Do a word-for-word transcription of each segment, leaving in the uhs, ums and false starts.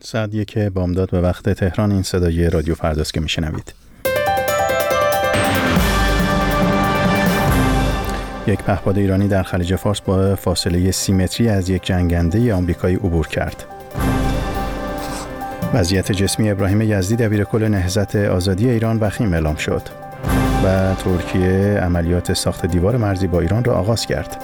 ساعت یک بامداد به وقت تهران. این صدای رادیو فرداست که میشنوید. یک پهپاد ایرانی در خلیج فارس با فاصله سی متری از یک جنگنده آمریکایی عبور کرد. وضعیت جسمی ابراهیم یزدی دبیرکل نهضت آزادی ایران وخیم اعلام شد و ترکیه عملیات ساخت دیوار مرزی با ایران را آغاز کرد.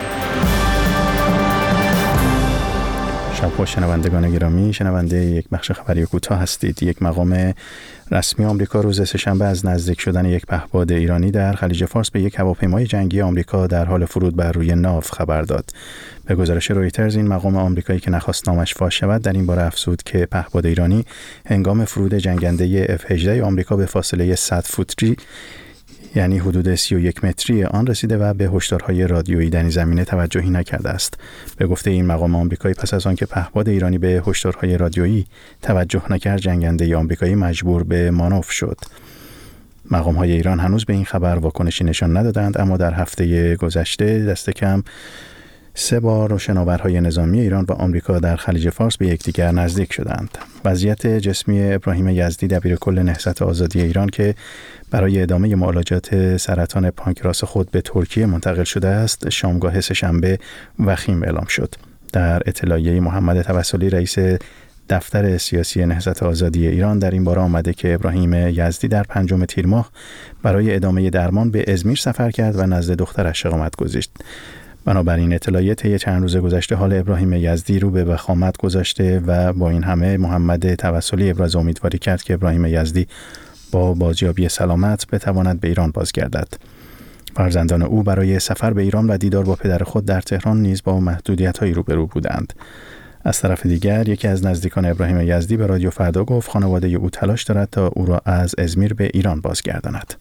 شب شنوندگان گرامی، شنونده یک بخش خبری کوتاه هستید. یک مقام رسمی آمریکا روز سه‌شنبه از نزدیک شدن یک پهپاد ایرانی در خلیج فارس به یک هواپیمای جنگی آمریکا در حال فرود بر روی ناو خبر داد. به گزارش رویترز، این مقام آمریکایی که نخواست نامش فاش شود در این باره افزود که پهپاد ایرانی هنگام فرود جنگنده اف هجده آمریکا به فاصله صد فوتی یعنی حدود سی و یک متری آن رسیده و به هشدارهای رادیویی در این زمینه توجهی نکرده است. به گفته این مقام آمریکایی، پس از آنکه پهپاد ایرانی به هشدارهای رادیویی توجه نکرد، جنگنده آمریکایی مجبور به مانور شد. مقام‌های ایران هنوز به این خبر واکنشی نشان ندادند، اما در هفته گذشته دست کم سه بار شناورهای نظامی ایران و آمریکا در خلیج فارس به یکدیگر نزدیک شدند. وضعیت جسمی ابراهیم یزدی دبیرکل نهضت آزادی ایران که برای ادامه معالجات سرطان پانکراس خود به ترکیه منتقل شده است، شامگاه سه‌شنبه وخیم اعلام شد. در اطلاعیه محمد توسلی، رئیس دفتر سیاسی نهضت آزادی ایران، در این باره آمده که ابراهیم یزدی در پنجم تیر ماه برای ادامه درمان به ازمیر سفر کرد و نزد دخترش اقامت گذاشت. بنابراین اطلاعیه طی چند روز گذشته حال ابراهیم یزدی رو به وخامت گذاشته و با این همه محمد توسلی ابراز امیدواری کرد که ابراهیم یزدی با بازیابی سلامت بتواند به ایران بازگردد. فرزندان او برای سفر به ایران و دیدار با پدر خود در تهران نیز با محدودیت‌هایی روبرو بودند. از طرف دیگر، یکی از نزدیکان ابراهیم یزدی به رادیو فردا گفت خانواده او تلاش دارد تا او را از ازمیر به ایران بازگرداند.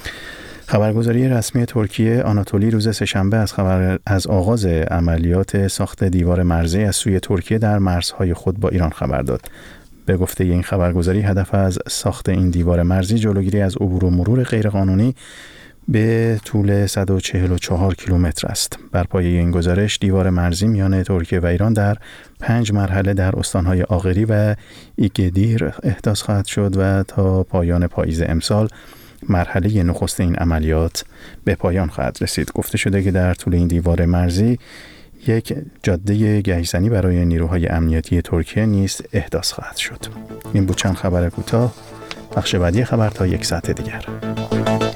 خبرگزاری رسمی ترکیه آناتولی روز سه‌شنبه از خبر از آغاز عملیات ساخت دیوار مرزی از سوی ترکیه در مرزهای خود با ایران خبر داد. به گفته این خبرگزاری، هدف از ساخت این دیوار مرزی جلوگیری از عبور و مرور غیرقانونی به طول صد و چهل و چهار کیلومتر است. بر پایه این گزارش، دیوار مرزی میان ترکیه و ایران در پنج مرحله در استانهای آغری و ایگدیر احداث خواهد شد و تا پایان پاییز امسال مرحله نخست این عملیات به پایان خواهد رسید. گفته شده که در طول این دیوار مرزی یک جاده گهیزنی برای نیروهای امنیتی ترکیه نیز احداث خواهد شد. این بود چند خبر کوتاه. بخش بعدی خبر تا یک ساعت دیگر.